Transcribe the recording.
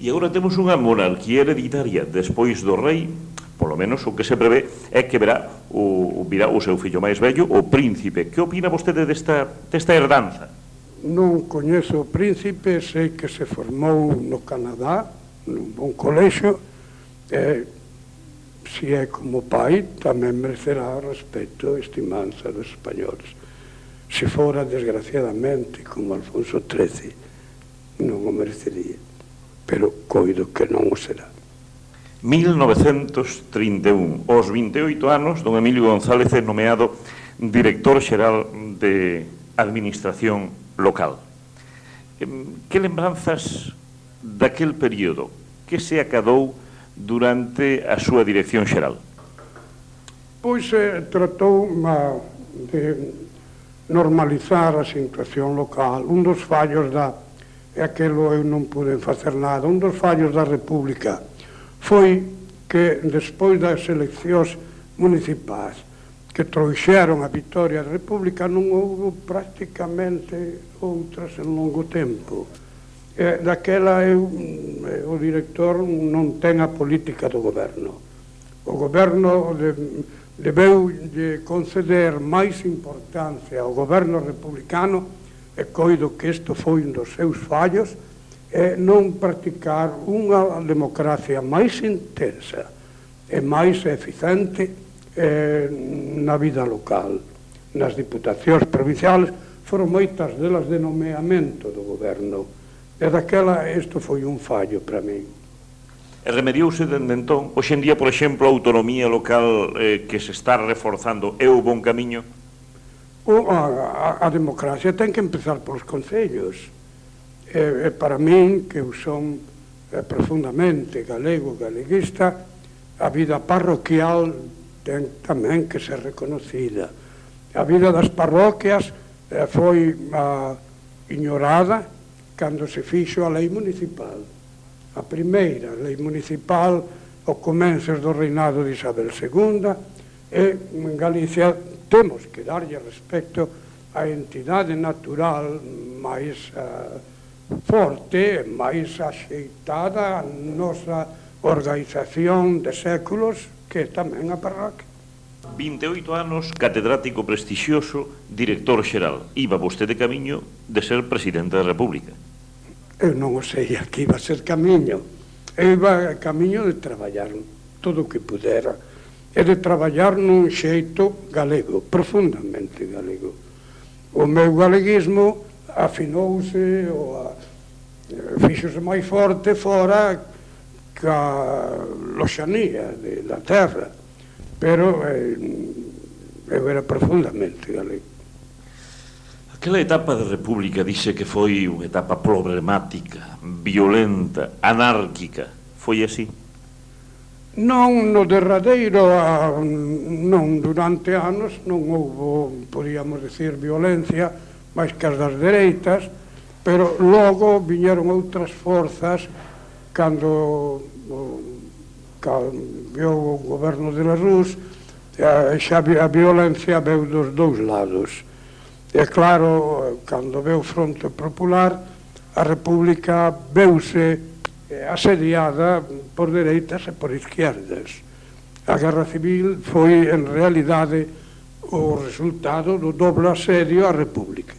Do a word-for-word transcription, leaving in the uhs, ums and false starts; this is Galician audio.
E agora temos unha monarquía hereditaria despois do rei. Polo menos o que se prevé é que verá o, virá o seu fillo máis vello, o príncipe. Que opina vostede desta, desta herdanza? Non coñezo o príncipe, sei que se formou no Canadá, nun bon colexio, e se é como pai tamén merecerá respeto e estimanza dos españoles. Se fora, desgraciadamente, como Alfonso trece, non o merecería, pero coido que non o será. mil novecentos trinta e un, aos vinte e oito anos, don Emilio González é nomeado director xeral de Administración Local. Que lembranzas daquel período? Que se acadou durante a súa dirección xeral? Pois eh, tratou ma, de normalizar a situación local. Un dos fallos da, e aquelo eu non pude facer nada, un dos fallos da República foi que despois das eleccións municipais que trouxeron a vitoria da República non houve prácticamente outras en longo tempo. E daquela eu, o director non ten a política do goberno. O goberno de, debeu de conceder máis importancia ao goberno republicano, e coido que isto foi un dos seus fallos, é non practicar unha democracia máis intensa e máis eficiente eh, na vida local. Nas diputacións provinciales foron moitas delas de nomeamento do goberno, e daquela isto foi un fallo para mí. E remediouse dende entón? Hoxe en día, por exemplo, a autonomía local eh, que se está reforzando é o bon camiño? O, a, a, a democracia ten que empezar polos concellos. E, e para min, que eu son eh, profundamente galego, galeguista, a vida parroquial ten tamén que ser reconocida. A vida das parroquias eh, foi ah, ignorada cando se fixo a lei municipal. A primeira lei municipal, ao comenzos do reinado de Isabel segunda, e en Galicia temos que darlle respecto á entidade natural máis ah, forte, máis axeitada a nosa organización de séculos, que é tamén a parroquia. vinte e oito anos, catedrático prestixioso, director xeral. Iba vostede camiño de ser presidente da República. Eu non o sei a que iba a ser camiño. Eu iba a camiño de traballar todo o que pudera, e de traballar nun xeito galego, profundamente galego. O meu galeguismo afinouse ou a, fixose máis forte fora que a loxanía de, da terra, pero eh, eu era profundamente galego. Aquela etapa da República dice que foi unha etapa problemática, violenta, anárquica. Foi así? Non no derradeiro, a, non durante anos non houve, podíamos decir, violencia, máis que as das dereitas, pero logo viñeron outras forzas cando cambiou o goberno de la Rus, xa a violencia veu dos dous lados. E claro, cando veu Fronte Popular, a República veuse asediada por dereitas e por izquierdas. A Guerra Civil foi, en realidade, o resultado do doble asedio á República.